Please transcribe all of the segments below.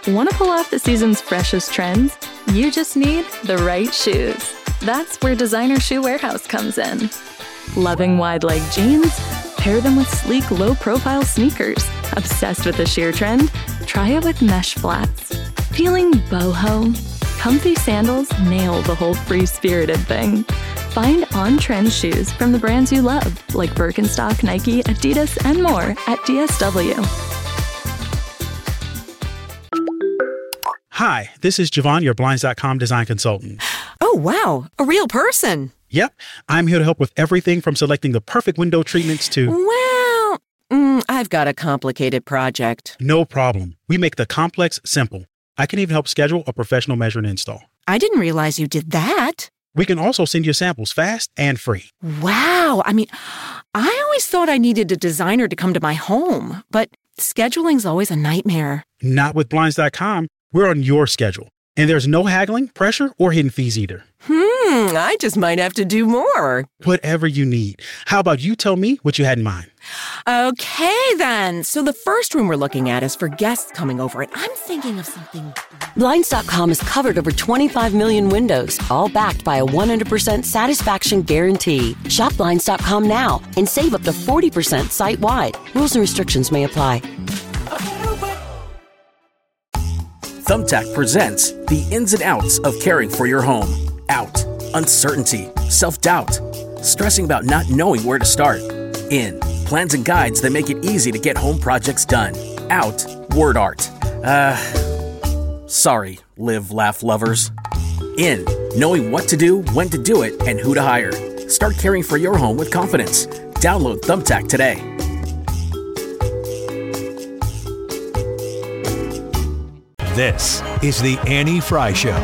Want to pull off the season's freshest trends? You just need the right shoes. That's where Designer Shoe Warehouse comes in. Loving wide-leg jeans? Pair them with sleek, low-profile sneakers. Obsessed with the sheer trend? Try it with mesh flats. Feeling boho? Comfy sandals nail the whole free-spirited thing. Find on-trend shoes from the brands you love, like Birkenstock, Nike, Adidas, and more at DSW. Hi, this is Javon, your Blinds.com design consultant. Oh, wow. A real person. Yep. I'm here to help with everything from selecting the perfect window treatments to... Well, I've got a complicated project. No problem. We make the complex simple. I can even help schedule a professional measure and install. I didn't realize you did that. We can also send you samples fast and free. Wow. I mean, I always thought I needed a designer to come to my home, but scheduling's always a nightmare. Not with Blinds.com. We're on your schedule. And there's no haggling, pressure, or hidden fees either. I just might have to do more. Whatever you need. How about you tell me what you had in mind? Okay, then. So the first room we're looking at is for guests coming over, and I'm thinking of something... Blinds.com has covered over 25 million windows, all backed by a 100% satisfaction guarantee. Shop Blinds.com now and save up to 40% site-wide. Rules and restrictions may apply. Thumbtack presents the ins and outs of caring for your home. Out, uncertainty, self-doubt, stressing about not knowing where to start. In, plans and guides that make it easy to get home projects done. Out, word art. Sorry, live, laugh lovers. In, knowing what to do, when to do it, and who to hire. Start caring for your home with confidence. Download Thumbtack today. This is the Annie Fry Show.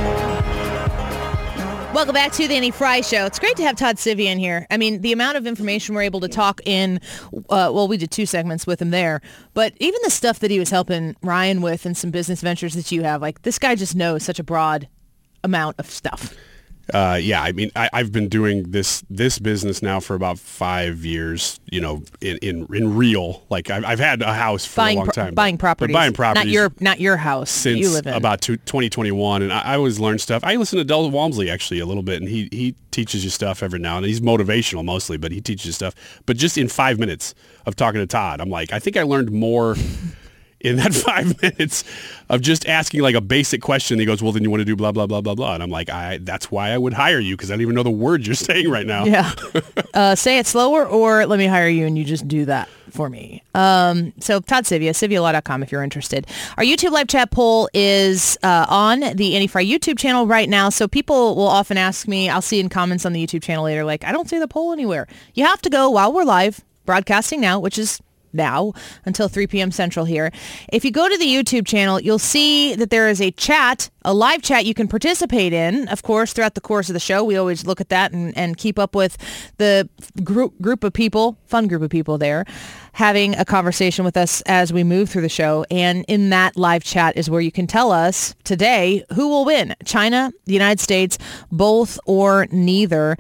Welcome back to the Annie Fry Show. It's great to have Todd Sivia in here. I mean, the amount of information we're able to talk in, we did 2 segments with him there, but even the stuff that he was helping Ryan with and some business ventures that you have, like this guy just knows such a broad amount of stuff. Yeah, I mean, I've been doing this business now for about 5 years, you know, in real, like I've had a house for a long time. Buying properties. Buying properties. Not your house since you live in. About 2021, and I always learn stuff. I listen to Del Walmsley actually a little bit, and he teaches you stuff every now and then. He's motivational mostly, but he teaches you stuff. But just in 5 minutes of talking to Todd, I'm like, I think I learned more in that 5 minutes of just asking like a basic question. He goes, well, then you want to do blah, blah, blah, blah, blah. And I'm like, that's why I would hire you, because I don't even know the words you're saying right now. Yeah. Say it slower, or let me hire you and you just do that for me. So Todd Sivia, civialaw.com if you're interested. Our YouTube live chat poll is on the Annie Fry YouTube channel right now. So people will often ask me, I'll see in comments on the YouTube channel later, like, I don't see the poll anywhere. You have to go while we're live broadcasting now, which is now until 3 p.m. Central here. If you go to the YouTube channel, you'll see that there is a chat, a live chat you can participate in. Of course, throughout the course of the show, we always look at that and keep up with the group of people, fun group of people there, having a conversation with us as we move through the show. And in that live chat is where you can tell us today who will win, China, the United States, both or neither.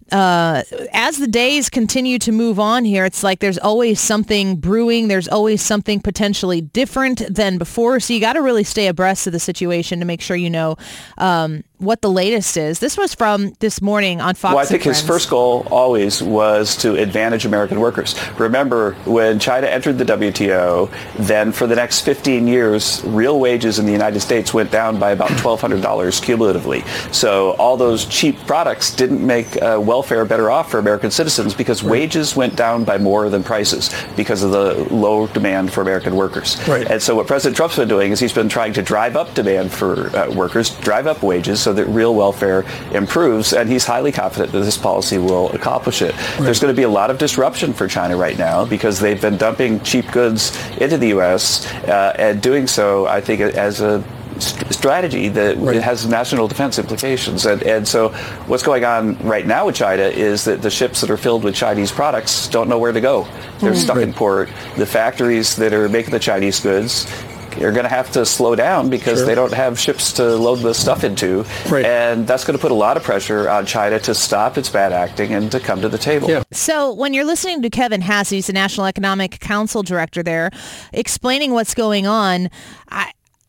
As the days continue to move on here, it's like there's always something brewing. There's always something potentially different than before. So you got to really stay abreast of the situation to make sure you know what the latest is. This was from this morning on Fox. Well, I think his first goal always was to advantage American workers. Remember, when China entered the WTO, then for the next 15 years, real wages in the United States went down by about $1,200 cumulatively. So all those cheap products didn't make welfare better off for American citizens, because wages went down by more than prices because of the low demand for American workers. Right. And so what President Trump's been doing is he's been trying to drive up demand for workers, drive up wages, so that real welfare improves, and he's highly confident that this policy will accomplish it. Right. There's going to be a lot of disruption for China right now because they've been dumping cheap goods into the U.S. And doing so, I think, as a strategy that it has national defense implications. And so what's going on right now with China is that the ships that are filled with Chinese products don't know where to go. They're stuck in port. The factories that are making the Chinese goods are going to have to slow down because they don't have ships to load the stuff into. Right. And that's going to put a lot of pressure on China to stop its bad acting and to come to the table. Yeah. So when you're listening to Kevin Hassey, he's the National Economic Council Director there, explaining what's going on,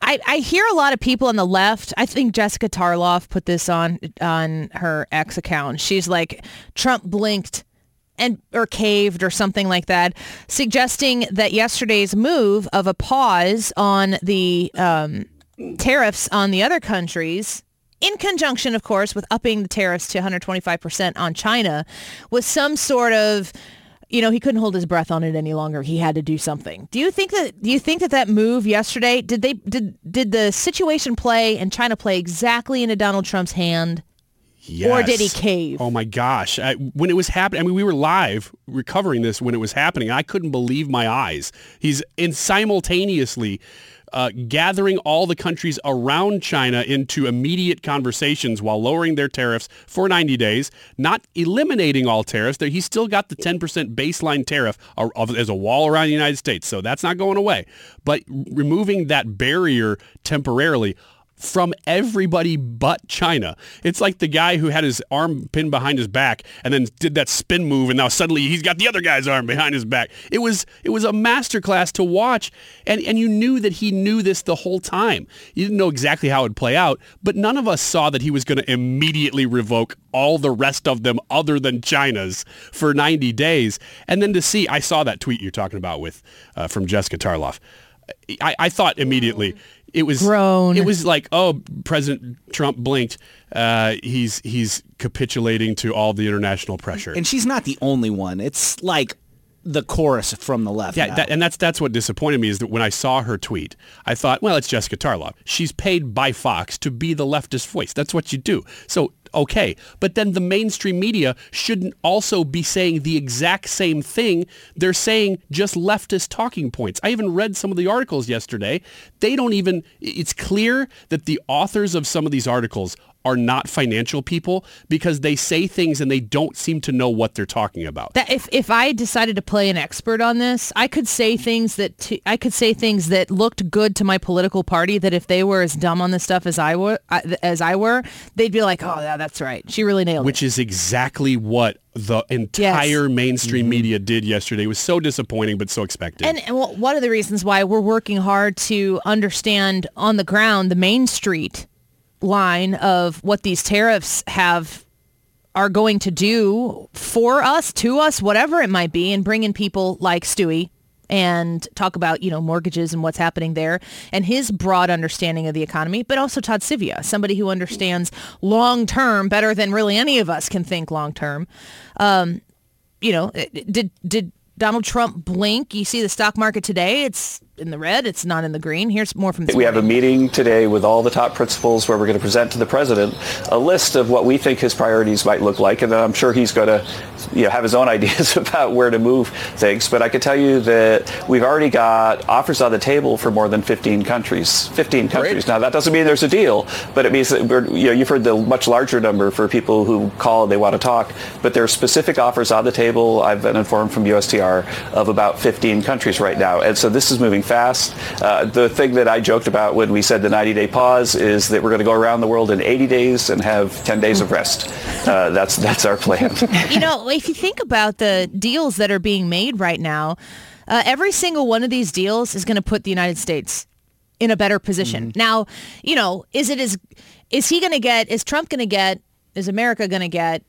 I hear a lot of people on the left. I think Jessica Tarloff put this on her X account. She's like, Trump blinked or caved or something like that, suggesting that yesterday's move of a pause on the tariffs on the other countries, in conjunction, of course, with upping the tariffs to 125% on China, was some sort of, he couldn't hold his breath on it any longer. He had to do something. Do you think that move yesterday, did the situation play and China play exactly into Donald Trump's hand? Yes. Or did he cave? Oh my gosh. When it was happening, we were live recovering this when it was happening. I couldn't believe my eyes. He's simultaneously gathering all the countries around China into immediate conversations while lowering their tariffs for 90 days, not eliminating all tariffs. He's still got the 10% baseline tariff as a wall around the United States, so that's not going away. But removing that barrier temporarily from everybody but China. It's like the guy who had his arm pinned behind his back and then did that spin move, and now suddenly he's got the other guy's arm behind his back. It was a masterclass to watch, and you knew that he knew this the whole time. You didn't know exactly how it would play out, but none of us saw that he was going to immediately revoke all the rest of them other than China's for 90 days. And then to see, I saw that tweet you're talking about from Jessica Tarloff. I thought immediately, it was grown. It was like, oh, President Trump blinked. He's capitulating to all the international pressure. And she's not the only one. It's like the chorus from the left. Yeah, that's what disappointed me is that when I saw her tweet, I thought, well, it's Jessica Tarloff. She's paid by Fox to be the leftist voice. That's what you do. So, okay. But then the mainstream media shouldn't also be saying the exact same thing. They're saying just leftist talking points. I even read some of the articles yesterday. It's clear that the authors of some of these articles are not financial people because they say things and they don't seem to know what they're talking about. That if I decided to play an expert on this, I could say things that looked good to my political party, that if they were as dumb on this stuff as I were, they'd be like, oh, yeah, that's right. She really nailed it. Which is exactly what the entire mainstream media did yesterday. It was so disappointing, but so expected. And one of the reasons why we're working hard to understand on the ground the Main Street line of what these tariffs are going to do for us, to us, whatever it might be, and bring in people like Stewie and talk about, mortgages and what's happening there and his broad understanding of the economy, but also Todd Sivia, somebody who understands long-term better than really any of us can think long-term. Did Donald Trump blink? You see the stock market today, it's in the red, it's not in the green. Here's more from this We morning. have a meeting today with all the top principals where we're going to present to the president a list of what we think his priorities might look like, and then I'm sure he's going to have his own ideas about where to move things. But I can tell you that we've already got offers on the table for more than 15 countries. 15 countries. Great. Now, that doesn't mean there's a deal, but it means that you've heard the much larger number for people who call and they want to talk, but there are specific offers on the table. I've been informed from USTR of about 15 countries right now, and so this is moving fast. The thing that I joked about when we said the 90-day pause is that we're going to go around the world in 80 days and have 10 days of rest. That's our plan. If you think about the deals that are being made right now, every single one of these deals is going to put the United States in a better position. Now, is Trump going to get, is America going to get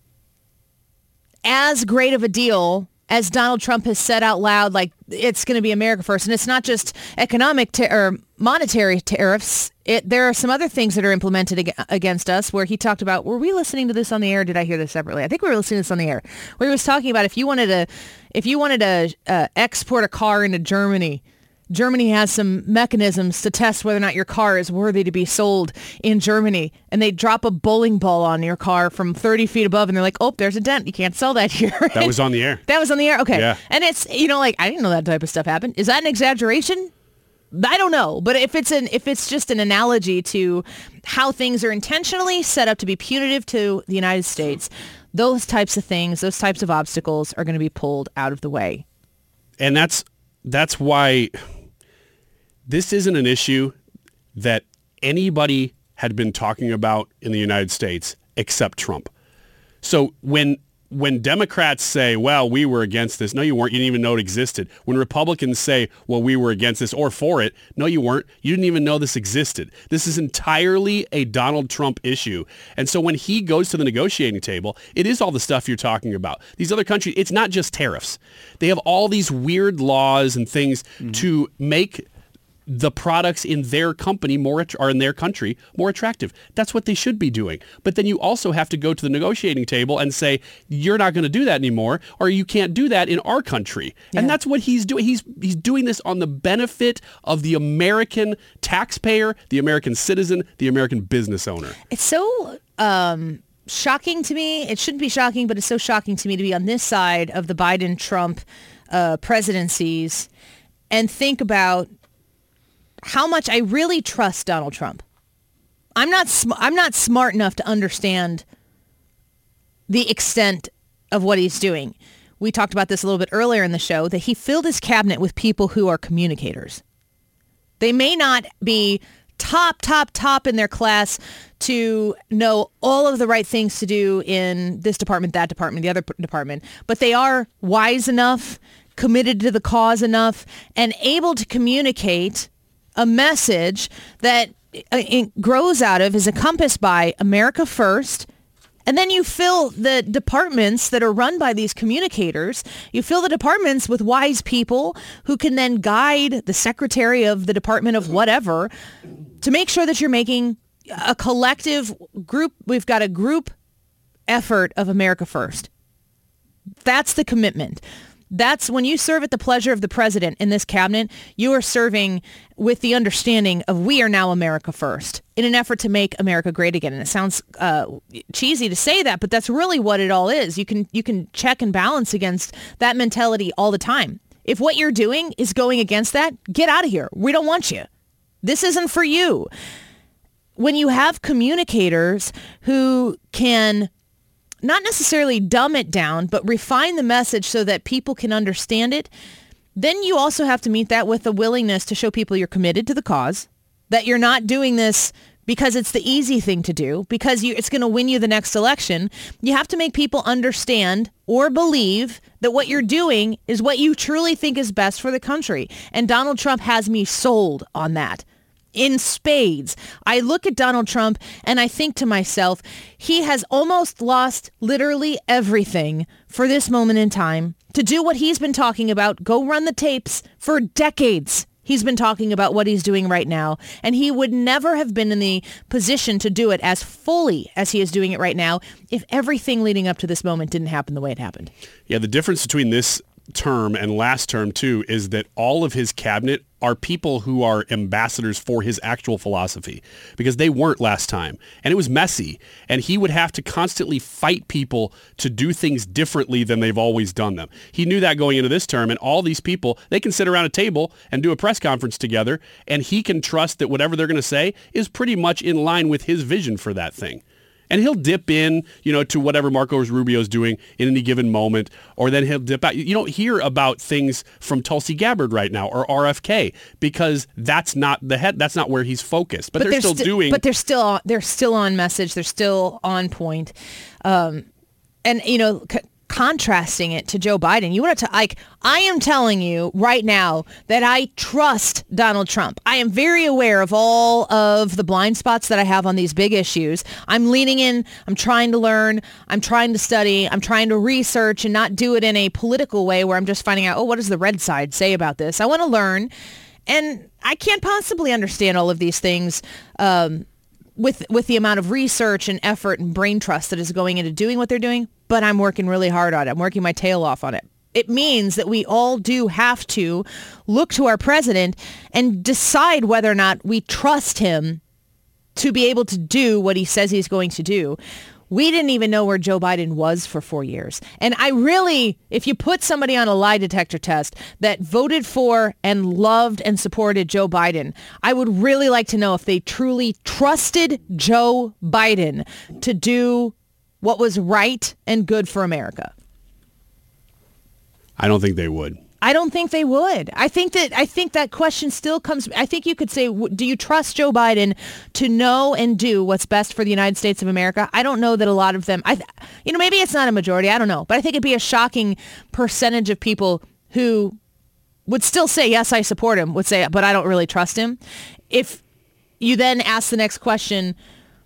as great of a deal as Donald Trump has said out loud, like it's going to be America first? And it's not just economic or monetary tariffs. There are some other things that are implemented against us where he talked about, were we listening to this on the air? Did I hear this separately? I think we were listening to this on the air, where he was talking about if you wanted to export a car into Germany, Germany has some mechanisms to test whether or not your car is worthy to be sold in Germany. And they drop a bowling ball on your car from 30 feet above, and they're like, oh, there's a dent. You can't sell that here. That was on the air. That was on the air? Okay. Yeah. And it's, I didn't know that type of stuff happened. Is that an exaggeration? I don't know. But if it's just an analogy to how things are intentionally set up to be punitive to the United States, those types of things, those types of obstacles are going to be pulled out of the way. And that's why this isn't an issue that anybody had been talking about in the United States except Trump. So when when Democrats say, well, we were against this, no, you weren't. You didn't even know it existed. When Republicans say, well, we were against this or for it, no, you weren't. You didn't even know this existed. This is entirely a Donald Trump issue. And so when he goes to the negotiating table, it is all the stuff you're talking about. These other countries, it's not just tariffs. They have all these weird laws and things to make the products in their company or in their country more attractive. That's what they should be doing. But then you also have to go to the negotiating table and say, you're not going to do that anymore, or you can't do that in our country. Yeah. And that's what he's doing. He's doing this on the benefit of the American taxpayer, the American citizen, the American business owner. It's so shocking to me. It shouldn't be shocking, but it's so shocking to me to be on this side of the Biden-Trump presidencies and think about how much I really trust Donald Trump. I'm not smart enough to understand the extent of what he's doing. We talked about this a little bit earlier in the show, that he filled his cabinet with people who are communicators. They may not be top in their class to know all of the right things to do in this department, that department, the other department, but they are wise enough, committed to the cause enough, and able to communicate a message that grows out of, is encompassed by America first. And then you fill the departments that are run by these communicators, you fill the departments with wise people who can then guide the secretary of the department of whatever to make sure that you're making a collective group. We've got a group effort of America first. That's the commitment. That's when you serve at the pleasure of the president in this cabinet, you are serving with the understanding of we are now America first in an effort to make America great again. And it sounds cheesy to say that, but that's really what it all is. You can check and balance against that mentality all the time. If what you're doing is going against that, get out of here. We don't want you. This isn't for you. When you have communicators who can not necessarily dumb it down, but refine the message so that people can understand it, then you also have to meet that with a willingness to show people you're committed to the cause, that you're not doing this because it's the easy thing to do, because it's going to win you the next election. You have to make people understand or believe that what you're doing is what you truly think is best for the country. And Donald Trump has me sold on that. In spades. I look at Donald Trump and I think to myself, he has almost lost literally everything for this moment in time to do what he's been talking about. Go run the tapes. For decades, he's been talking about what he's doing right now. And he would never have been in the position to do it as fully as he is doing it right now if everything leading up to this moment didn't happen the way it happened. Yeah, the difference between this term and last term too is that all of his cabinet are people who are ambassadors for his actual philosophy, because they weren't last time. And it was messy. And he would have to constantly fight people to do things differently than they've always done them. He knew that going into this term, and all these people, they can sit around a table and do a press conference together, and he can trust that whatever they're going to say is pretty much in line with his vision for that thing. And he'll dip in, to whatever Marco Rubio's doing in any given moment, or then he'll dip out. You don't hear about things from Tulsi Gabbard right now or RFK because that's not that's not where he's focused. But they're still doing. But they're still on message. They're still on point. Contrasting it to Joe Biden, you want to I am telling you right now that I trust Donald Trump. I am very aware of all of the blind spots that I have on these big issues. I'm leaning in. I'm trying to learn. I'm trying to study. I'm trying to research and not do it in a political way where I'm just finding out, what does the red side say about this? I want to learn. And I can't possibly understand all of these things with the amount of research and effort and brain trust that is going into doing what they're doing, but I'm working really hard on it. I'm working my tail off on it. It means that we all do have to look to our president and decide whether or not we trust him to be able to do what he says he's going to do. We didn't even know where Joe Biden was for 4 years. And if you put somebody on a lie detector test that voted for and loved and supported Joe Biden, I would really like to know if they truly trusted Joe Biden to do what was right and good for America. I don't think they would. I don't think they would. I think that question still comes. I think you could say, do you trust Joe Biden to know and do what's best for the United States of America? I don't know that a lot of them, maybe it's not a majority. I don't know. But I think it'd be a shocking percentage of people who would still say, yes, I support him, would say, but I don't really trust him. If you then ask the next question,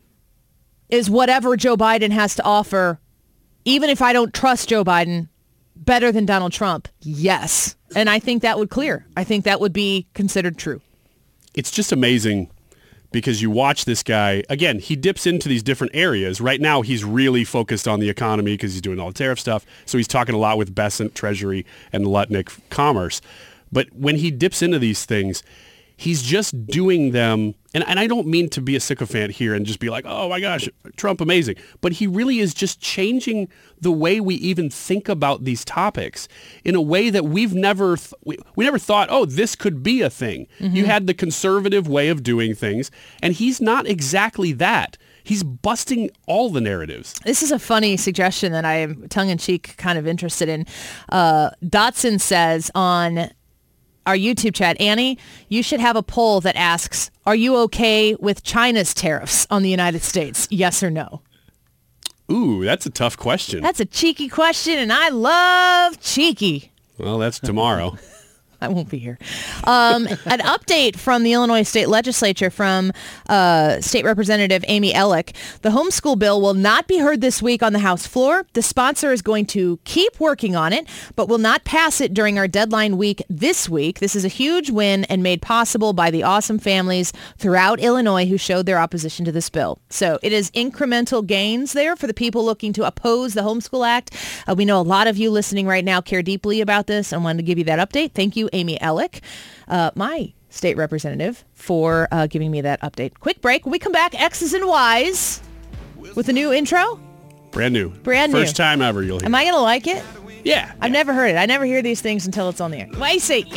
is whatever Joe Biden has to offer, even if I don't trust Joe Biden, better than Donald Trump? Yes. And I think that would clear. I think that would be considered true. It's just amazing because you watch this guy, again, he dips into these different areas. Right now, he's really focused on the economy because he's doing all the tariff stuff. So he's talking a lot with Bessent, Treasury, and Lutnick, Commerce. But when he dips into these things, he's just doing them. And I don't mean to be a sycophant here and just be like, oh my gosh, Trump amazing. But he really is just changing the way we even think about these topics in a way that we've never, we never thought, oh, this could be a thing. Mm-hmm. You had the conservative way of doing things, and he's not exactly that. He's busting all the narratives. This is a funny suggestion that I am tongue-in-cheek kind of interested in. Dotson says on our YouTube chat, Annie, you should have a poll that asks, are you okay with China's tariffs on the United States? Yes or no? Ooh, that's a tough question. That's a cheeky question, and I love cheeky. Well, that's tomorrow. I won't be here. An update from the Illinois State Legislature from State Representative Amy Ellick. The homeschool bill will not be heard this week on the House floor. The sponsor is going to keep working on it, but will not pass it during our deadline week this week. This is a huge win and made possible by the awesome families throughout Illinois who showed their opposition to this bill. So it is incremental gains there for the people looking to oppose the Homeschool Act. We know a lot of you listening right now care deeply about this and wanted to give you that update. Thank you, Amy Ellick, my state representative, for giving me that update. Quick break. When we come back, X's and Y's with a new intro. Brand new. Brand new. First time ever you'll hear. Am I going to like it? Yeah. I've never heard it. I never hear these things until it's on the air. Why you say,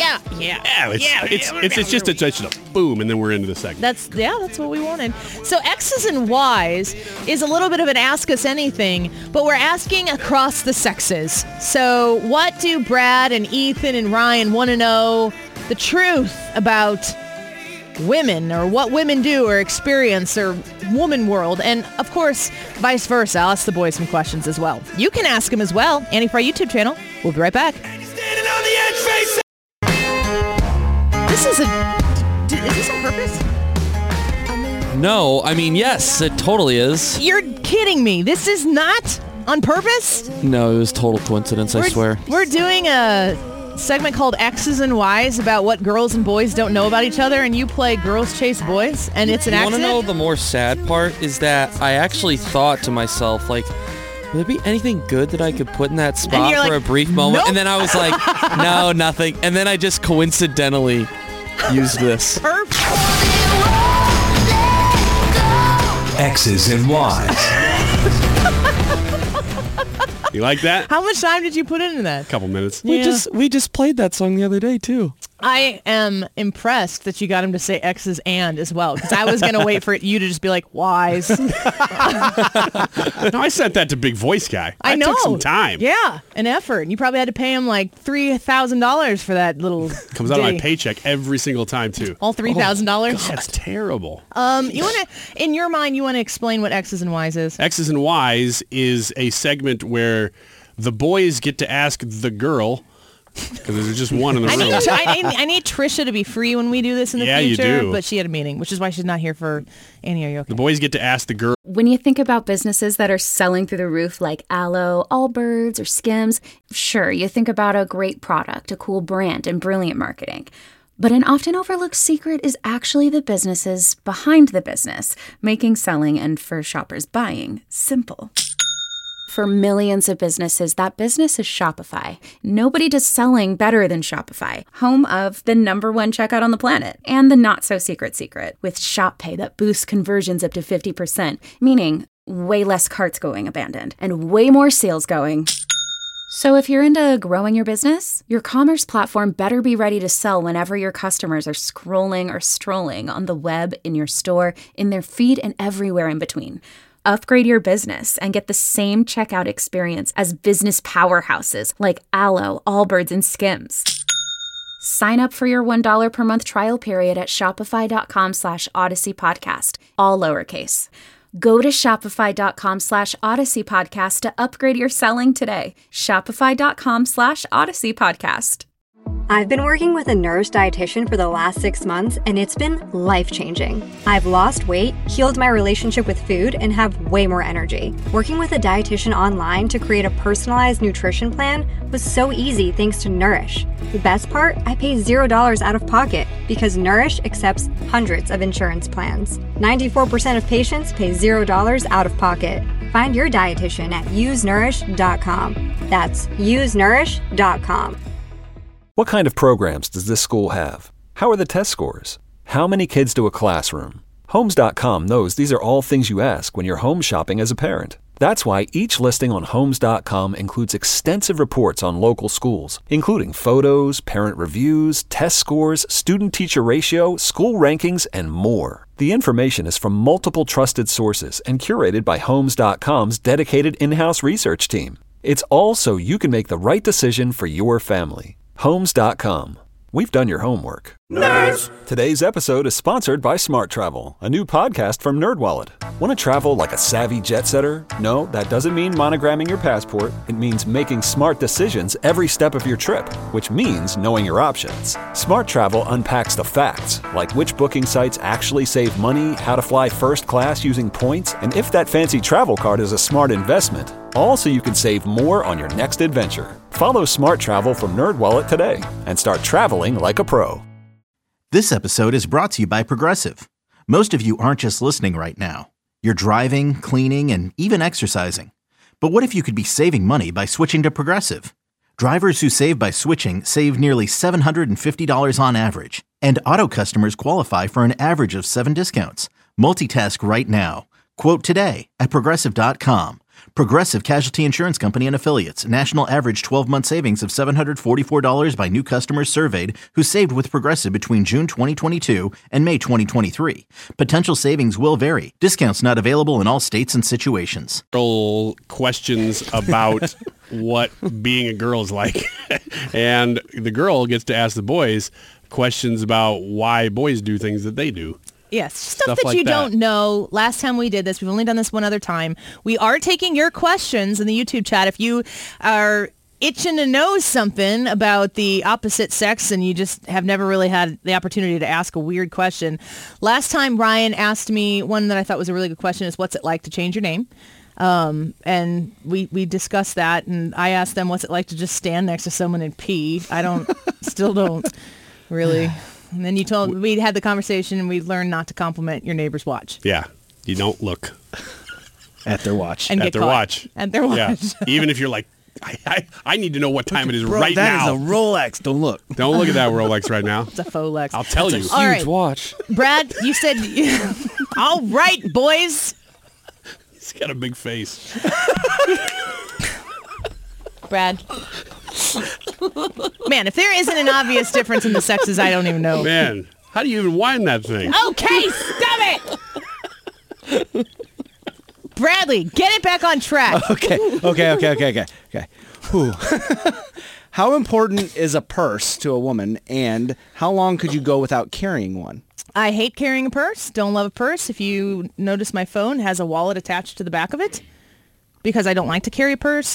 It's just a boom, and then we're into the segment. That's what we wanted. So X's and Y's is a little bit of an Ask Us Anything, but we're asking across the sexes. So what do Brad and Ethan and Ryan want to know the truth about women, or what women do or experience, or woman world? And of course, vice versa. I'll ask the boys some questions as well. You can ask them as well. Annie Fry YouTube channel. We'll be right back. Is this on purpose? No, I mean, yes, it totally is. You're kidding me. This is not on purpose? No, it was total coincidence, I swear. We're doing a segment called X's and Y's about what girls and boys don't know about each other, and you play Girls Chase Boys, and it's an accident? You want to know the more sad part is that I actually thought to myself, like, would there be anything good that I could put in that spot for a brief moment? Nope. And then I was like, no, nothing. And then I just coincidentally used this. Perfect. X's and Y's. You like that? How much time did you put into that? A couple minutes. We just played that song the other day too. I am impressed that you got him to say X's and as well, because I was going to wait for you to just be like, Y's. No, I sent that to Big Voice Guy. I know. Took some time. Yeah, an effort. You probably had to pay him like $3,000 for that little Comes out of my paycheck every single time too. All $3,000? Oh, that's terrible. You want to, in your mind, you want to explain what X's and Y's is? X's and Y's is a segment where the boys get to ask the girl, because there's just one in the room. I need Trisha to be free when we do this in the future. You do. But she had a meeting, which is why she's not here for Annie. Are you okay? The boys get to ask the girl. When you think about businesses that are selling through the roof like Aloe, Allbirds, or Skims, sure, you think about a great product, a cool brand, and brilliant marketing. But an often overlooked secret is actually the businesses behind the business, making selling and for shoppers buying simple. For millions of businesses, that business is Shopify. Nobody does selling better than Shopify, home of the #1 checkout on the planet, and the not-so-secret secret, with Shop Pay that boosts conversions up to 50%, meaning way less carts going abandoned, and way more sales going. So if you're into growing your business, your commerce platform better be ready to sell whenever your customers are scrolling or strolling on the web, in your store, in their feed, and everywhere in between. Upgrade your business and get the same checkout experience as business powerhouses like Aloe, Allbirds, and Skims. Sign up for your $1 per month trial period at shopify.com/Odyssey Podcast, all lowercase. Go to shopify.com/Odyssey Podcast to upgrade your selling today. Shopify.com/Odyssey Podcast. I've been working with a Nourish dietitian for the last 6 months, and it's been life-changing. I've lost weight, healed my relationship with food, and have way more energy. Working with a dietitian online to create a personalized nutrition plan was so easy thanks to Nourish. The best part? I pay $0 out of pocket because Nourish accepts hundreds of insurance plans. 94% of patients pay $0 out of pocket. Find your dietitian at usenourish.com. That's usenourish.com. What kind of programs does this school have? How are the test scores? How many kids do a classroom? Homes.com knows these are all things you ask when you're home shopping as a parent. That's why each listing on Homes.com includes extensive reports on local schools, including photos, parent reviews, test scores, student-teacher ratio, school rankings, and more. The information is from multiple trusted sources and curated by Homes.com's dedicated in-house research team. It's all so you can make the right decision for your family. Homes.com. We've done your homework. Nerds! Today's episode is sponsored by Smart Travel, a new podcast from NerdWallet. Want to travel like a savvy jet setter? No, that doesn't mean monogramming your passport. It means making smart decisions every step of your trip, which means knowing your options. Smart Travel unpacks the facts, like which booking sites actually save money, how to fly first class using points, and if that fancy travel card is a smart investment. All so you can save more on your next adventure. Follow Smart Travel from NerdWallet today and start traveling like a pro. This episode is brought to you by Progressive. Most of you aren't just listening right now. You're driving, cleaning, and even exercising. But what if you could be saving money by switching to Progressive? Drivers who save by switching save nearly $750 on average. And auto customers qualify for an average of 7 discounts. Multitask right now. Quote today at Progressive.com. Progressive Casualty Insurance Company and Affiliates. National average 12-month savings of $744 by new customers surveyed who saved with Progressive between June 2022 and May 2023. Potential savings will vary. Discounts not available in all states and situations. Questions about what being a girl is like. And the girl gets to ask the boys questions about why boys do things that they do. Yes, stuff that like you don't know. Last time we did this, we've only done this one other time. We are taking your questions in the YouTube chat. If you are itching to know something about the opposite sex and you just have never really had the opportunity to ask a weird question. Last time Ryan asked me one that I thought was a really good question is, what's it like to change your name? And we discussed that, and I asked them, what's it like to just stand next to someone and pee? Still don't really... And then we had the conversation and we learned not to compliment your neighbor's watch. Yeah. You don't look at their watch. And at their watch. At their watch. Yeah. Even if you're like, I need to know what time it is right now. That is a Rolex. Don't look. Don't look at that Rolex right now. It's a faux Lex. I'll tell you. It's a huge watch. Brad, you said, all right, boys. He's got a big face. Brad. Man, if there isn't an obvious difference in the sexes, I don't even know. Man, how do you even wind that thing? Okay, stop it! Bradley, get it back on track. Okay. Whew. How important is a purse to a woman, and how long could you go without carrying one? I hate carrying a purse. Don't love a purse. If you notice, my phone has a wallet attached to the back of it because I don't like to carry a purse.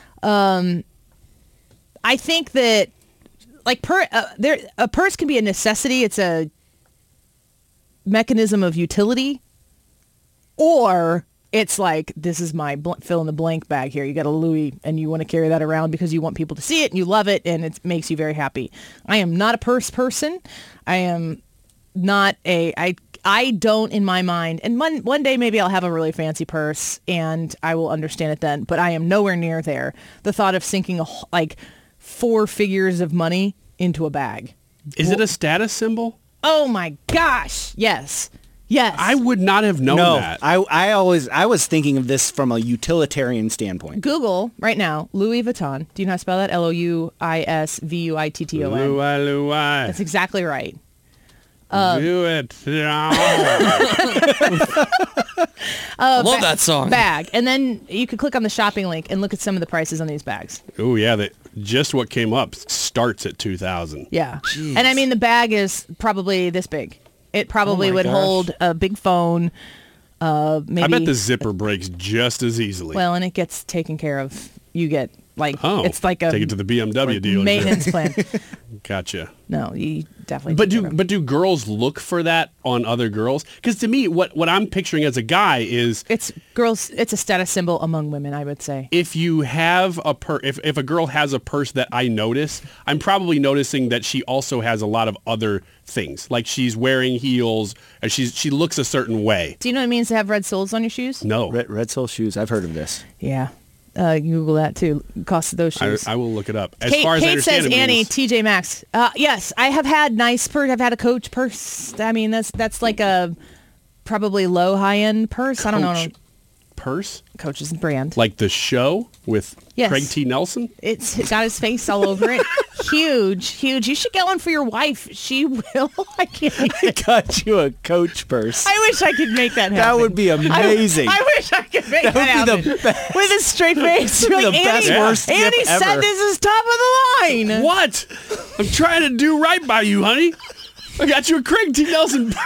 I think that, like, a purse can be a necessity. It's a mechanism of utility, or it's like, this is my fill in the blank bag here. You got a Louis, and you want to carry that around because you want people to see it, and you love it, and it makes you very happy. I am not a purse person. I am not I don't, in my mind, and one day maybe I'll have a really fancy purse, and I will understand it then, but I am nowhere near there. The thought of sinking 4 figures of money into a bag. Is it a status symbol? Oh my gosh. Yes. Yes. I would not have known that. I was thinking of this from a utilitarian standpoint. Google right now, Louis Vuitton. Do you know how to spell that? Louisvuitton. Louis. That's exactly right. Do it. Love that song. Bag. And then you could click on the shopping link and look at some of the prices on these bags. Oh, yeah. just what came up starts at $2,000. Yeah. Jeez. And I mean, the bag is probably this big. It probably would hold a big phone. Maybe. I bet the zipper breaks just as easily. Well, and it gets taken care of. You get it's like a take it to the BMW dealer. Maintenance plan. Gotcha. No, you definitely. But do girls look for that on other girls? Because to me, what I'm picturing as a guy is it's girls. It's a status symbol among women, I would say. If you have if a girl has a purse that I notice, I'm probably noticing that she also has a lot of other things, like she's wearing heels, or she looks a certain way. Do you know what it means to have red soles on your shoes? No, red sole shoes. I've heard of this. Yeah. Google that too. Cost of those shoes. I will look it up. As Kate, far as Kate I understand says, it Annie, means, TJ Maxx. Yes, I have had nice purse. I've had a Coach purse. I mean, that's like a probably low high end purse. I don't know. Purse? Coach's brand. Like the show with Yes. Craig T. Nelson? It's got his face all over it. Huge. You should get one for your wife. She will. I got you a Coach purse. I wish I could make that happen. That would be amazing. I wish I could make that happen. Would be the best. With a straight face. That would be Like, the best worst gift Annie said ever. this is top of the line. What? I'm trying to do right by you, honey. I got you a Craig T. Nelson.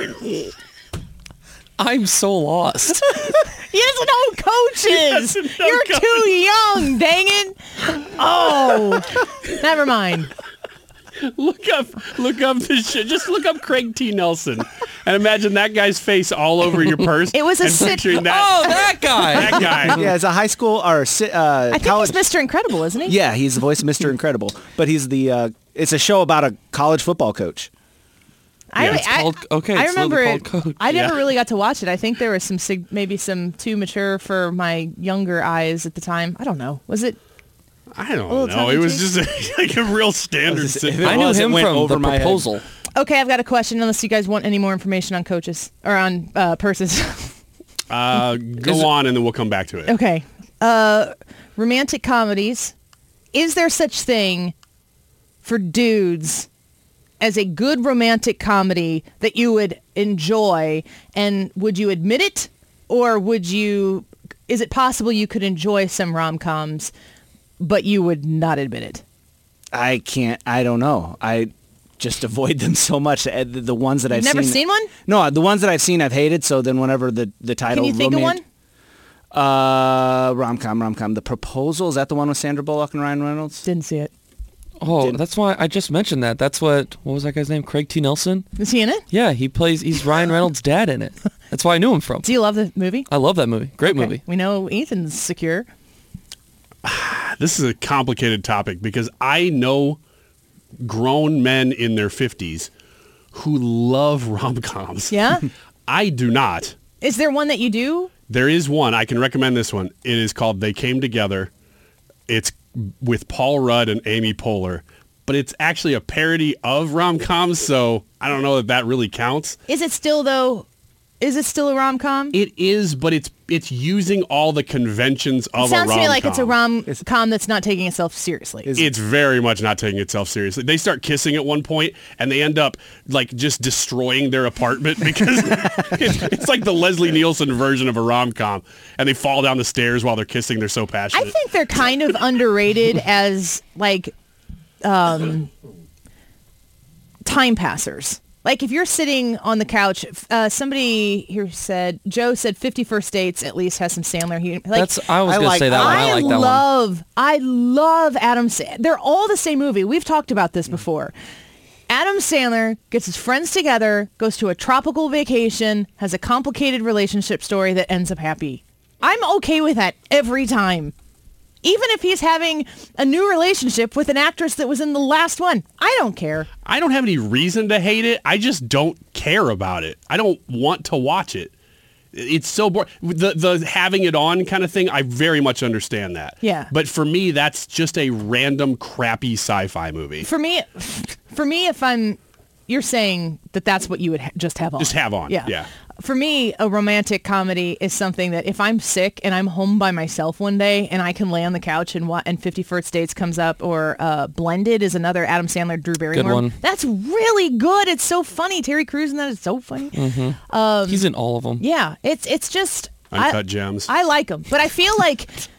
I'm so lost. He doesn't know who Coach is. You're too young, dang it. Oh, never mind. Look up this shit. Just look up Craig T. Nelson and imagine that guy's face all over your purse. It was a picturing that. Oh, that guy. That guy. Yeah, it's a high school or I think college. he's Mr. Incredible, isn't he? Yeah, he's the voice of Mr. Incredible. But he's the. It's a show about a college football coach. I remember it. Coach. I never really got to watch it. I think there was some too mature for my younger eyes at the time. I don't know. Was it? I don't know. It was just like a real standard sitcom. I knew him from The Proposal. Okay, I've got a question. Unless you guys want any more information on coaches or on purses. Go on, and then we'll come back to it. Okay. Romantic comedies. Is there such thing for dudes as a good romantic comedy that you would enjoy, and would you admit it, or is it possible you could enjoy some rom-coms but you would not admit it? I don't know. I just avoid them so much. The ones that I've never seen one? No, the ones that I've seen I've hated, so then whenever the title... Can you think of one? Rom-com. The Proposal, is that the one with Sandra Bullock and Ryan Reynolds? Didn't see it. Oh, that's why I just mentioned that. That's what was that guy's name? Craig T. Nelson? Is he in it? Yeah, he's Ryan Reynolds' dad in it. That's why I knew him from. Do you love the movie? I love that movie. Great movie. We know Ethan's secure. This is a complicated topic because I know grown men in their 50s who love rom-coms. Yeah? I do not. Is there one that you do? There is one. I can recommend this one. It is called They Came Together. It's with Paul Rudd and Amy Poehler, but it's actually a parody of rom-coms, so I don't know if that really counts. Is it still, though? Is it still a rom-com? It is, but it's using all the conventions of a rom-com. It sounds to me like it's a rom-com that's not taking itself seriously. It's very much not taking itself seriously. They start kissing at one point, and they end up like just destroying their apartment because it's like the Leslie Nielsen version of a rom-com, and they fall down the stairs while they're kissing. They're so passionate. I think they're kind of underrated as like time passers. Like if you're sitting on the couch, somebody here said, Joe said 50 First Dates at least has some Sandler. I was going to say that one. I like that one. I love Adam Sandler. They're all the same movie. We've talked about this before. Adam Sandler gets his friends together, goes to a tropical vacation, has a complicated relationship story that ends up happy. I'm okay with that every time. Even if he's having a new relationship with an actress that was in the last one. I don't care. I don't have any reason to hate it. I just don't care about it. I don't want to watch it. It's so boring. The having it on kind of thing, I very much understand that. Yeah. But for me, that's just a random crappy sci-fi movie. For me, you're saying that's what you would just have on. Just have on. Yeah. For me, a romantic comedy is something that if I'm sick and I'm home by myself one day and I can lay on the couch and 50 First Dates comes up, or Blended is another Adam Sandler, Drew Barrymore. Good one. That's really good. It's so funny. Terry Crews in that is so funny. Mm-hmm. He's in all of them. Yeah. It's just... Uncut Gems. I like them. But I feel like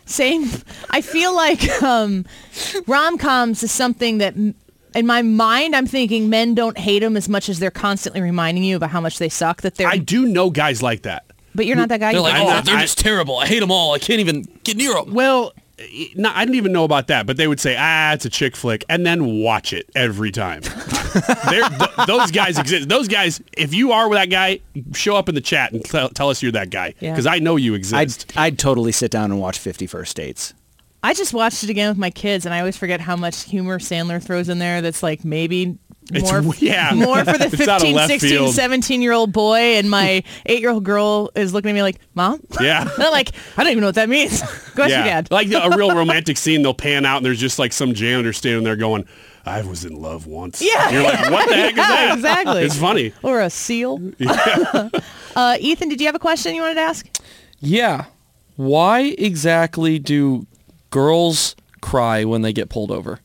Same. I feel like rom-coms is something that, in my mind, I'm thinking men don't hate them as much as they're constantly reminding you about how much they suck. That they're. I do know guys like that. But you're not that guy. They're like, they're just terrible. I hate them all. I can't even get near them. Well, no, I didn't even know about that, but they would say, it's a chick flick, and then watch it every time. Those guys exist. Those guys, if you are that guy, show up in the chat and tell us you're that guy, because I know you exist. I'd totally sit down and watch 50 First Dates. I just watched it again with my kids, and I always forget how much humor Sandler throws in there that's like maybe more for the 15, 16, 17-year-old boy, and my 8-year-old girl is looking at me like, Mom? Yeah. And I'm like, I don't even know what that means. Go ask your dad. Like a real romantic scene, they'll pan out, and there's just like some janitor standing there going, I was in love once. Yeah. And you're like, what the heck is that? Exactly. It's funny. Or a seal. Yeah. Ethan, did you have a question you wanted to ask? Yeah. Why exactly do girls cry when they get pulled over?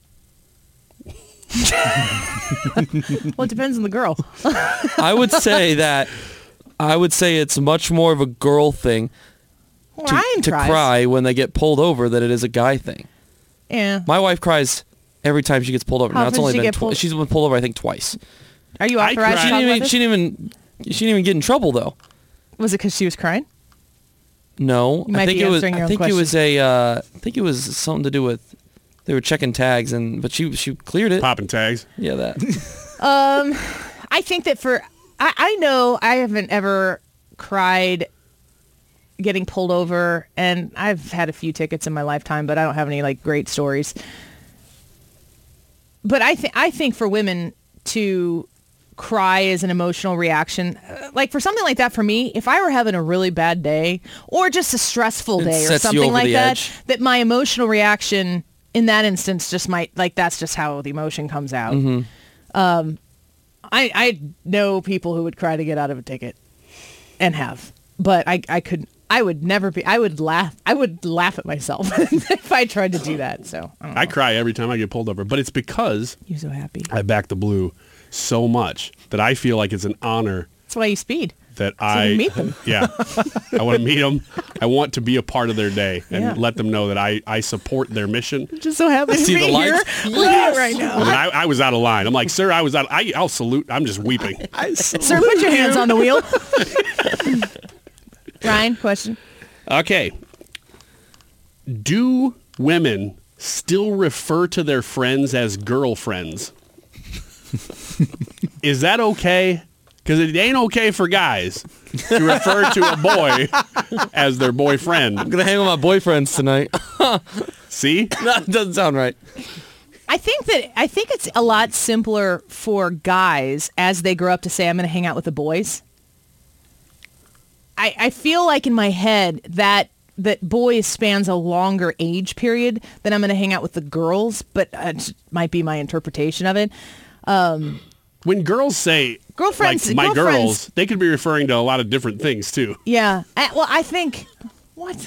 Well, it depends on the girl. I would say it's much more of a girl thing to cry when they get pulled over than it is a guy thing. Yeah. My wife cries every time she gets pulled over. How Now it's often only does she been get pulled? she's been pulled over I think twice. Are you authorized to talk about this? She didn't even get in trouble though. Was it because she was crying? No, You might be answering your own it was I think it was something to do with they were checking tags but she cleared it. Popping tags. Yeah, that. I think that I know I haven't ever cried getting pulled over, and I've had a few tickets in my lifetime, but I don't have any like great stories. But I think for women to cry is an emotional reaction. Like for something like that, for me, if I were having a really bad day or just a stressful day or something like that, that my emotional reaction in that instance just might, like, that's just how the emotion comes out. Mm-hmm. I know people who would cry to get out of a ticket and have, but I would laugh at myself if I tried to do that. So I cry every time I get pulled over, but it's because you're so happy. I back the blue so much that I feel like it's an honor. That's why you speed. That so you meet them. Yeah, I want to meet them. I want to be a part of their day and let them know that I support their mission. I'm just so happy to see be the here right now. And I was out of line. I'm like, sir, I'll salute. I'm just weeping. Sir, put your hands on the wheel. Ryan, question. Okay. Do women still refer to their friends as girlfriends? Is that okay? Because it ain't okay for guys to refer to a boy as their boyfriend. I'm going to hang with my boyfriends tonight. See? That doesn't sound right. I think it's a lot simpler for guys as they grow up to say, I'm going to hang out with the boys. I feel like in my head that boys spans a longer age period than I'm going to hang out with the girls, but it might be my interpretation of it. When girls say girlfriends, like my girls, they could be referring to a lot of different things too. Yeah. I think what?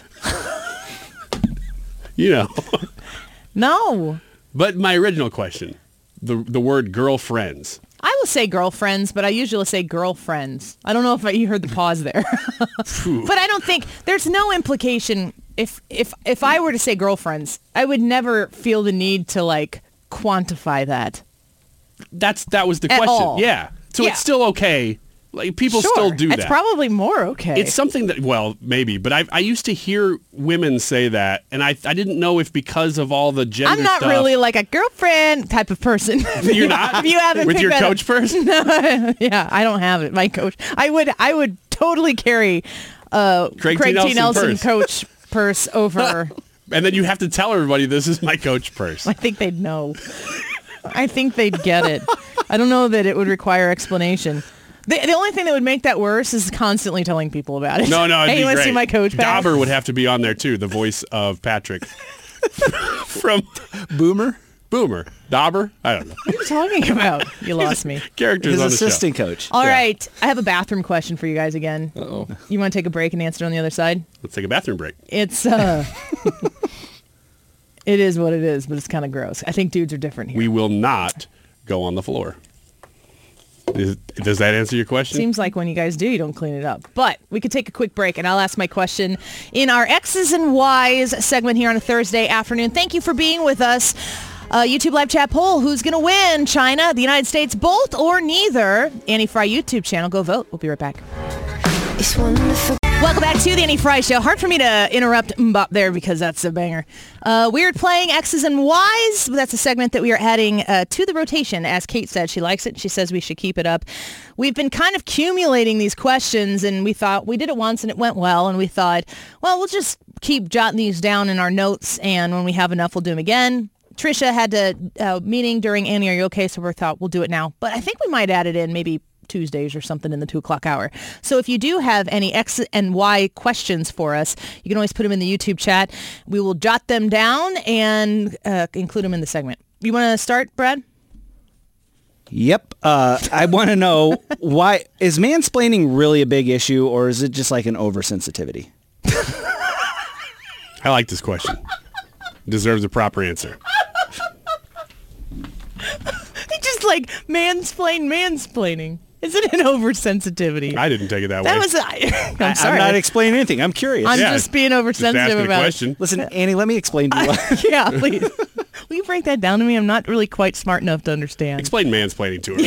You know. No. But my original question, the word girlfriends. I will say girlfriends, but I usually say girlfriends. I don't know if you heard the pause there. But I don't think there's no implication. If I were to say girlfriends, I would never feel the need to like quantify that. That was the question. All. Yeah. So it's still okay. Like people still do that. It's probably more okay. It's something that, well, maybe, but I used to hear women say that, and I didn't know if because of all the gender stuff. I'm not really like a girlfriend type of person. You're not? If you haven't with your that coach purse? No, yeah, I don't have it. My coach. I would totally carry Craig T. Nelson coach purse over. And then you have to tell everybody this is my coach purse. I think they'd know. I think they'd get it. I don't know that it would require explanation. The only thing that would make that worse is constantly telling people about it. No, hey, you want to see my coach pass? Dauber would have to be on there too, the voice of Patrick. From Boomer? Dauber? I don't know. What are you talking about? You lost me. Characters His on the assistant show. coach. All right. I have a bathroom question for you guys again. Uh-oh. You want to take a break and answer it on the other side? Let's take a bathroom break. It's it is what it is, but it's kind of gross. I think dudes are different here. We will not go on the floor. Does that answer your question? Seems like when you guys do, you don't clean it up. But we could take a quick break, and I'll ask my question in our X's and Y's segment here on a Thursday afternoon. Thank you for being with us. YouTube live chat poll, who's going to win? China, the United States, both or neither? Annie Fry YouTube channel. Go vote. We'll be right back. It's wonderful. Welcome back to the Annie Fry Show. Hard for me to interrupt Mbop there because that's a banger. We're playing X's and Y's. That's a segment that we are adding to the rotation. As Kate said, she likes it. She says we should keep it up. We've been kind of accumulating these questions, and we thought we did it once and it went well, and we thought, well, we'll just keep jotting these down in our notes, and when we have enough, we'll do them again. Trisha had a meeting during Annie, Are You Okay? So we thought we'll do it now. But I think we might add it in maybe Tuesdays or something in the 2 o'clock hour. So if you do have any X and Y questions for us, you can always put them in the YouTube chat. We will jot them down and include them in the segment. You want to start, Brad? Yep. I want to know, why is mansplaining really a big issue, or is it just like an oversensitivity? I like this question. Deserves a proper answer. Just like mansplaining. Is it an oversensitivity? I didn't take it that way. I'm sorry. I'm not explaining anything. I'm curious. I'm just being oversensitive about it. Listen, Annie, let me explain to you. Yeah, please. Will you break that down to me? I'm not really quite smart enough to understand. Explain mansplaining to her.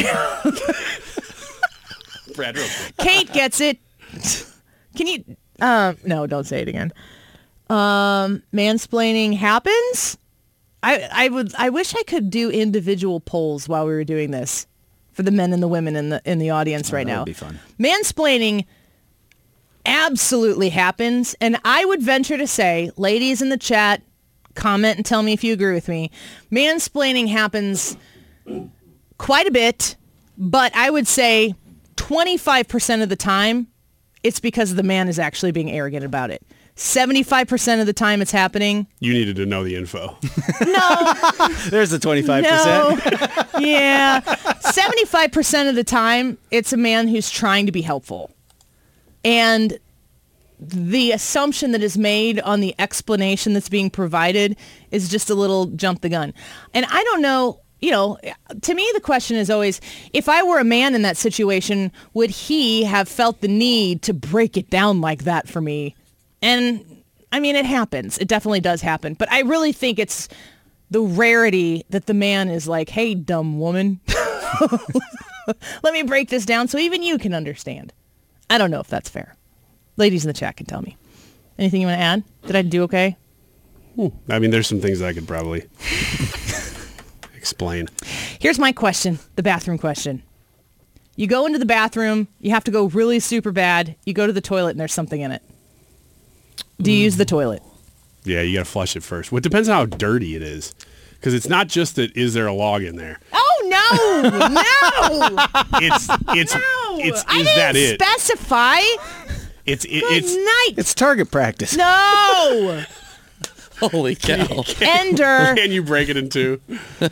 Brad, real quick. Kate gets it. Can you... no, don't say it again. Mansplaining happens? I wish I could do individual polls while we were doing this for the men and the women in the audience right now. That would be fun. Mansplaining absolutely happens, and I would venture to say, ladies in the chat, comment and tell me if you agree with me. Mansplaining happens quite a bit, but I would say 25% of the time it's because the man is actually being arrogant about it. 75% of the time it's happening. You needed to know the info. No. There's the 25%. No. Yeah. 75% of the time it's a man who's trying to be helpful. And the assumption that is made on the explanation that's being provided is just a little jump the gun. And I don't know, to me the question is always, if I were a man in that situation, would he have felt the need to break it down like that for me? And, I mean, it happens. It definitely does happen. But I really think it's the rarity that the man is like, hey, dumb woman, let me break this down so even you can understand. I don't know if that's fair. Ladies in the chat can tell me. Anything you want to add? Did I do okay? I mean, there's some things I could probably explain. Here's my question, the bathroom question. You go into the bathroom, you have to go really super bad. You go to the toilet and there's something in it. Do you use the toilet? Yeah, you got to flush it first. Well, it depends on how dirty it is. Because it's not just that, is there a log in there? Oh, no! No! It's no! Is that it? Specify. It's night. It's target practice. No! Holy cow. Ender. Can you break it in two?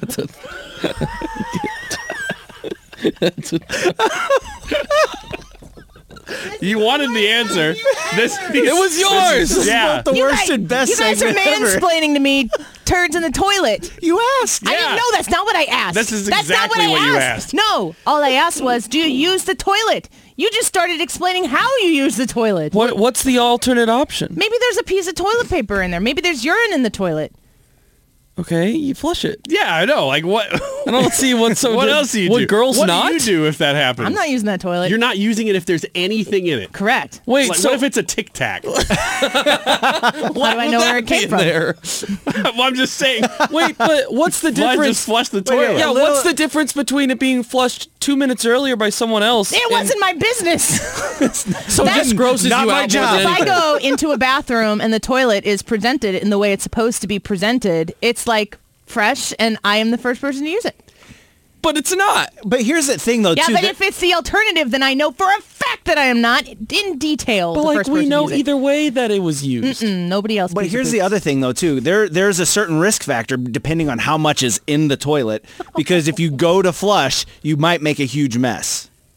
You wanted the answer. It was yours. This is both the worst and best You guys are segment ever. mansplaining to me turds in the toilet. You asked. I didn't know. That's not what I asked. This is That's not exactly what I you asked. asked. No. All I asked was, do you use the toilet? You just started explaining how you use the toilet. What's the alternate option? Maybe there's a piece of toilet paper in there. Maybe there's urine in the toilet. Okay, you flush it. Yeah, I know. Like what? I don't see what's so. What else do you do? Would girls what not? do you do if that happens? I'm not using that toilet. You're not using it if there's anything in it. Correct. Wait, Like, so what if it's a Tic Tac? How do I know where it came from? there? Well, I'm just saying. Wait, but what's the Why difference? just flush the toilet? Yeah, what's the difference between it being flushed 2 minutes earlier by someone else? It wasn't my business. So this grosses not you my out job. more If than I anything. go into a bathroom and the toilet is presented in the way it's supposed to be presented, it's like fresh, and I am the first person to use it. But it's not. But here's the thing, though, Yeah, too. but that- if it's the alternative, then I know for a fact that I am not in detail. But the like first we person to know use it. either way that it was used. Nobody else. But gives a here's poop. the other thing, though, too. There's a certain risk factor depending on how much is in the toilet. Because if you go to flush, you might make a huge mess.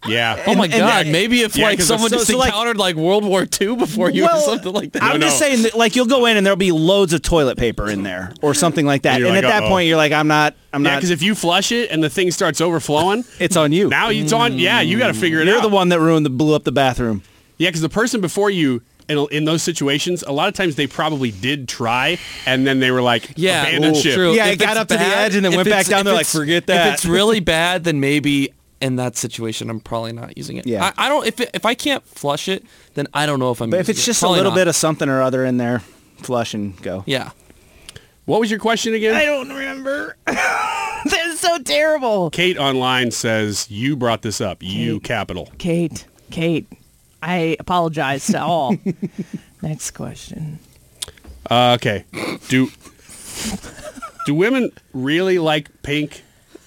Yeah. Oh my God! Maybe if Yeah, like 'cause someone just encountered like World War II before you or something like that. I'm just saying that, like, you'll go in and there'll be loads of toilet paper in there or something like that. And And, you're at like, that uh-oh. point, you're like, I'm not. Yeah, because if you flush it and the thing starts overflowing, it's on you. Now it's on. Yeah, you got to figure it You're out. the one that blew up the bathroom. Yeah, because the person before you, in those situations, a lot of times they probably did try, and then they were like, abandon ship. True. Yeah, If it got it's up to the bad- edge and then if went back it's- down if there like, it's- forget that. If it's really bad, then maybe in that situation, I'm probably not using it. Yeah. I don't. If I can't flush it, then I don't know if I'm. But if using it's it. just Probably a little not. bit of something or other in there, flush and go. Yeah. What was your question again? I don't remember. This is so terrible. Kate online says you brought this up. You capital. Kate, I apologize to all. Next question. Okay. Do women really like pink?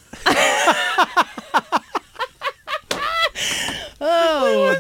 Oh.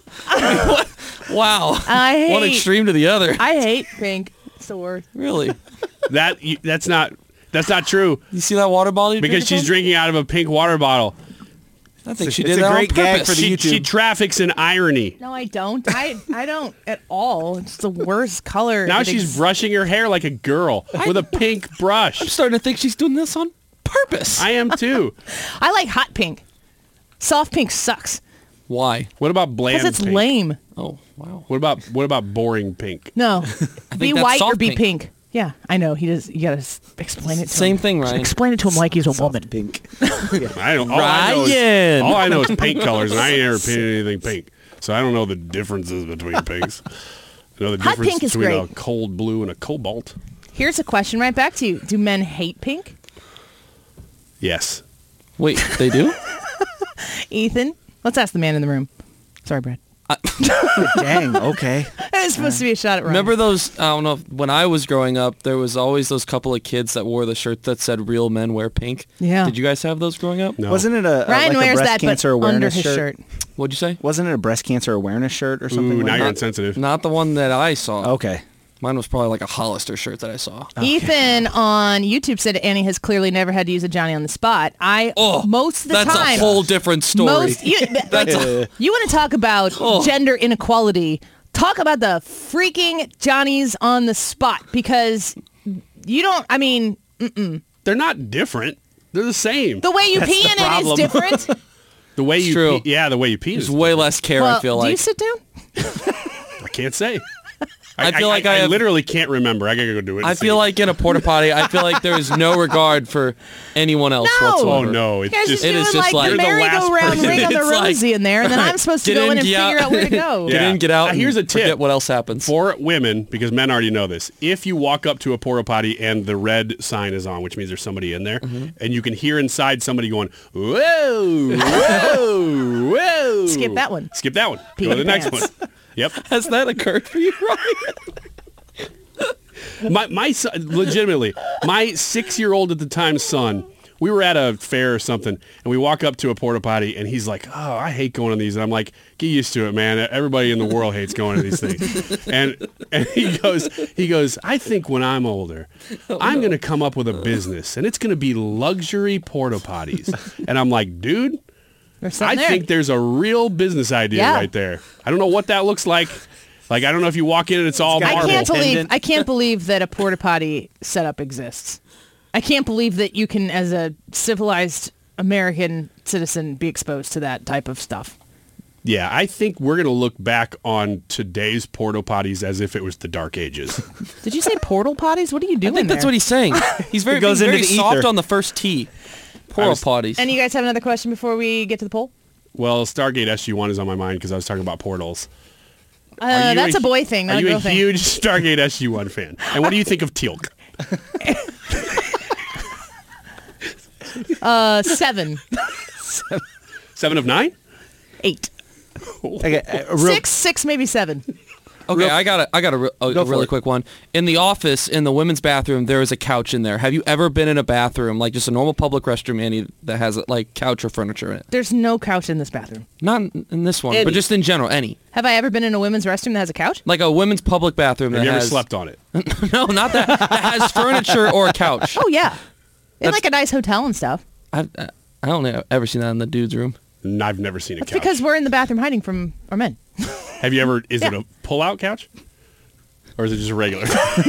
Wow. I One hate- extreme to the other. I hate pink. It's the worst. Really? That's not true. You see that water bottle? Because she's drinking out of a pink water bottle. I think she It's did a that great on gag purpose. for the YouTube. She traffics in irony. No, I don't. I don't at all. It's the worst color. Now It she's brushing her hair like a girl with a pink brush. I'm starting to think she's doing this on purpose. I am too. I like hot pink. Soft pink sucks. Why? What about bland Because it's pink? lame. Oh, wow. What about boring pink? No. Be that's white or soft be pink. pink. Yeah, I know. He does. You gotta explain it to him. Same thing, Ryan. Explain it to him like he's a woman. Pink. I don't. Ryan. All I know is paint colors, and I ain't ever painted anything pink, so I don't know the differences between pinks. I know the Hot difference pink is between great. a cold blue and a cobalt. Here's a question right back to you. Do men hate pink? Yes. Wait, they do? Ethan, let's ask the man in the room. Sorry, Brad. Dang, okay. It's supposed to be a shot at Ryan. Remember those, I don't know, when I was growing up, there was always those couple of kids that wore the shirt that said real men wear pink. Yeah. Did you guys have those growing up? No. Wasn't it Ryan like a wears breast that, but cancer under awareness his shirt. What'd you say? Wasn't it a breast cancer awareness shirt or something? Ooh, like now that? you're insensitive. Not the one that I saw. Okay. Mine was probably like a Hollister shirt that I saw. Ethan on YouTube said Annie has clearly never had to use a Johnny on the spot. Most of the that's time. a whole different story. You want to talk about gender inequality? Talk about the freaking Johnnies on the spot, because you don't. I mean, They're not different. They're the same. the way you pee in it is different. The way you true. pee, yeah, the way you pee There's is way less care, Well, I feel do like. you sit down? I can't say. I feel like I have- literally can't remember. I gotta go do it. I feel like in a porta potty, I feel like there is no regard for anyone else No. whatsoever. Oh no, it's You guys just are it is doing just like like- the You're the last merry-go-round person. ring on the It's like- rosy in there, and then I'm supposed to Get go in in, and get figure out. out where to go. Get in, get out. and Here's a tip. Forget what else happens. for women, because men already know this. If you walk up to a porta potty and the red sign is on, which means there's somebody in there, and you can hear inside somebody going, "Whoa, whoa, whoa!" Skip that one. Skip that one. Pee Go to the your next pants. one. Yep. Has that occurred for you, Ryan? My son, legitimately, my 6-year-old at the time son, we were at a fair or something, and we walk up to a porta potty, and he's like, "Oh, I hate going to these." And I'm like, "Get used to it, man. Everybody in the world hates going to these things." And he goes, "I think when I'm older, I'm going to come up with a business, and it's going to be luxury porta potties." And I'm like, "Dude, There's I something there. think there's a real business idea Yeah. right there. I don't know what that looks like. Like, I don't know if you walk in and it's all marble." I can't believe that a porta potty setup exists. I can't believe that you can, as a civilized American citizen, be exposed to that type of stuff. Yeah, I think we're going to look back on today's porta potties as if it was the Dark Ages. Did you say portal potties? What are you I doing think that's there? what he's saying. He's very, It goes being into very the soft ether. on the first tee. Portal potties. And you guys have another question before we get to the poll? Well, Stargate SG-1 is on my mind because I was talking about portals. Are you That's a boy thing, not Are a you girl a thing. huge Stargate SG-1 fan? And what do you think of Teal'c? 7. 7 of 9? 8. Okay, 6, maybe 7. Okay, I got a Go for really it. quick one. In the office, in the women's bathroom, there is a couch in there. Have you ever been in a bathroom, like just a normal public restroom, Annie, that has like couch or furniture in it? There's no couch in this bathroom. Not in this one, Any. but just in general, any. Have I ever been in a women's restroom that has a couch? Like a women's public bathroom Have that you ever has... slept on it? No, not that. That has furniture or a couch. Oh, yeah. In like a nice hotel and stuff. I don't know. I've ever seen that in the dude's room. And I've never seen a couch. Because we're in the bathroom hiding from our men. Have you ever, is it a pull-out couch? Or is it just a regular?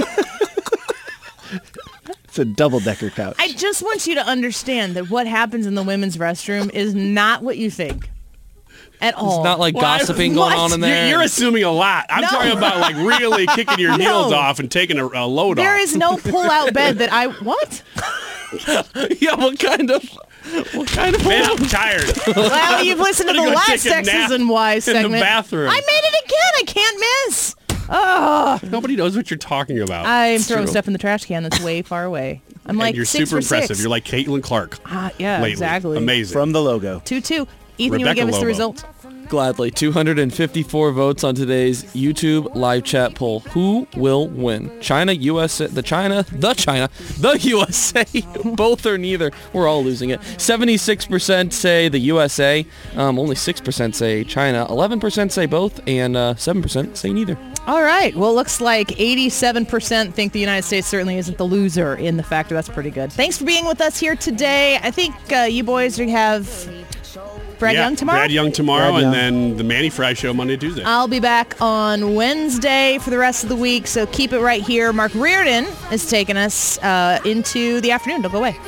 It's a double-decker couch. I just want you to understand that what happens in the women's restroom is not what you think. At all. It's not like gossiping going on in there. You're assuming a lot. I'm talking about like really kicking your heels off and taking a load off. There is no pull-out bed that I... What? Yeah, what kind of... Man, I'm tired. Well, you've listened to the last X's and Y's segment. In the bathroom. I made it again. I can't miss. Oh. Nobody knows what you're talking about. I'm throwing stuff in the trash can that's way far away. I'm like, you're 6 super for impressive. 6. You're like Caitlin Clark. Yeah, lately. exactly. Amazing. From the logo. 2-2. Ethan, you want to Rebecca give us the Lobo. result? Gladly. 254 votes on today's YouTube live chat poll. Who will win? China, USA, the USA. Both or neither. We're all losing it. 76% say the USA. Only 6% say China. 11% say both. And 7% say neither. All right. Well, looks like 87% think the United States certainly isn't the loser in the factor. That's pretty good. Thanks for being with us here today. I think you boys have... Brad Young tomorrow? Brad Young tomorrow, and then the Manny Fry Show Monday, Tuesday. I'll be back on Wednesday for the rest of the week, so keep it right here. Mark Reardon is taking us into the afternoon. Don't go away.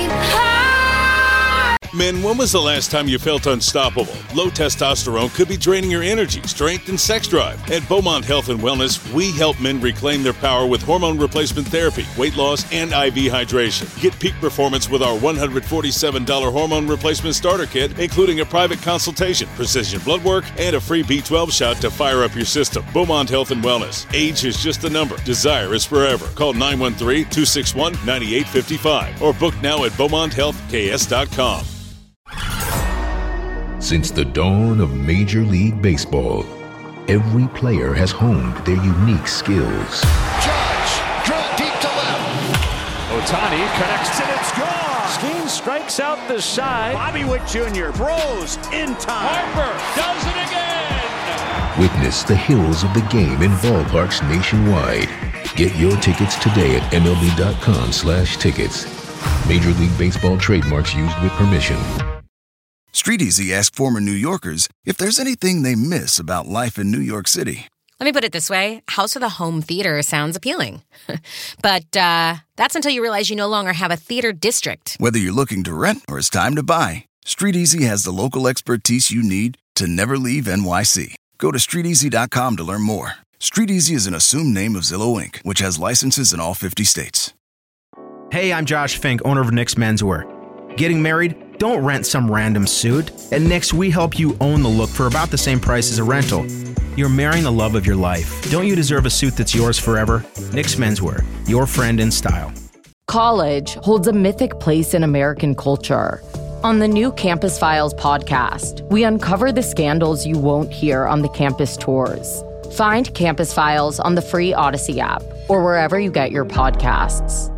Men, when was the last time you felt unstoppable? Low testosterone could be draining your energy, strength, and sex drive. At Beaumont Health and Wellness, we help men reclaim their power with hormone replacement therapy, weight loss, and IV hydration. Get peak performance with our $147 hormone replacement starter kit, including a private consultation, precision blood work, and a free B12 shot to fire up your system. Beaumont Health and Wellness. Age is just a number. Desire is forever. Call 913-261-9855 or book now at BeaumontHealthKS.com. Since the dawn of Major League Baseball, every player has honed their unique skills. Judge, drill deep to left. Ohtani connects and it's gone. Skeen strikes out the side. Bobby Witt Jr. throws in time. Harper does it again. Witness the hills of the game in ballparks nationwide. Get your tickets today at MLB.com/tickets. Major League Baseball trademarks used with permission. StreetEasy asked former New Yorkers if there's anything they miss about life in New York City. Let me put it this way. House with a home theater sounds appealing. But that's until you realize you no longer have a theater district. Whether you're looking to rent or it's time to buy, StreetEasy has the local expertise you need to never leave NYC. Go to StreetEasy.com to learn more. StreetEasy is an assumed name of Zillow Inc., which has licenses in all 50 states. Hey, I'm Josh Fink, owner of Nick's Menswear. Getting married? Don't rent some random suit. At Nick's, we help you own the look for about the same price as a rental. You're marrying the love of your life. Don't you deserve a suit that's yours forever? Nick's Menswear, your friend in style. College holds a mythic place in American culture. On the new Campus Files podcast, we uncover the scandals you won't hear on the campus tours. Find Campus Files on the free Odyssey app or wherever you get your podcasts.